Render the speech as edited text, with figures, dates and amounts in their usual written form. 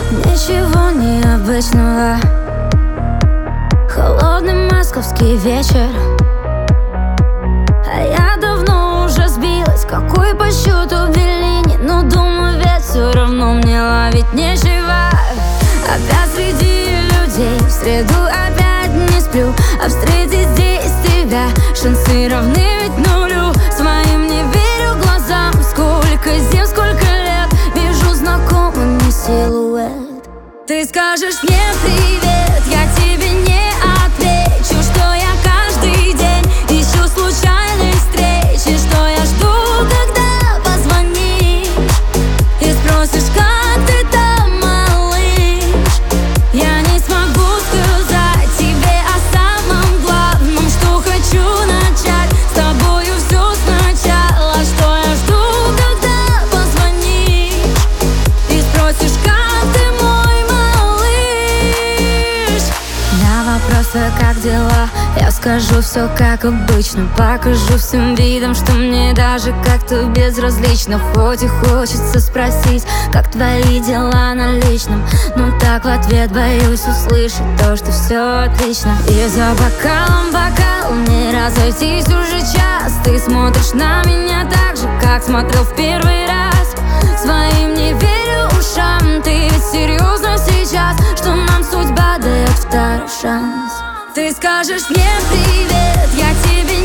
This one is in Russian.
Ничего необычного. Холодный московский вечер, а я давно уже сбилась. Какой по счету Беллини? Но думаю, ведь все равно мне ловить нечего. Опять среди людей, в среду опять не сплю. А встретить здесь тебя шансы равны ведь нулю. Своим не верю глазам. Сколько зим, сколько лет вижу знакомый силуэт. Ты скажешь мне привет, я тебе не отвечу, что я каждый день ищу случайной встречи, что я жду, когда позвонишь и спросишь, как ты там, малыш. Я не смогу сказать тебе о самом главном, что хочу начать с тобою все сначала, что я жду, когда позвонишь и спросишь, как ты мой малыш. На вопросы, как дела, я скажу все как обычно. Покажу всем видом, что мне даже как-то безразлично. Хоть и хочется спросить, как твои дела на личном, но так в ответ боюсь услышать то, что все отлично. И за бокалом бокал не разойтись уже час. Ты смотришь на меня так же, как смотрел в первый раз. Своим не верю ушам. Ты ведь серьезно сейчас, что нам судьба дает второй шанс? Ты скажешь мне привет, я тебе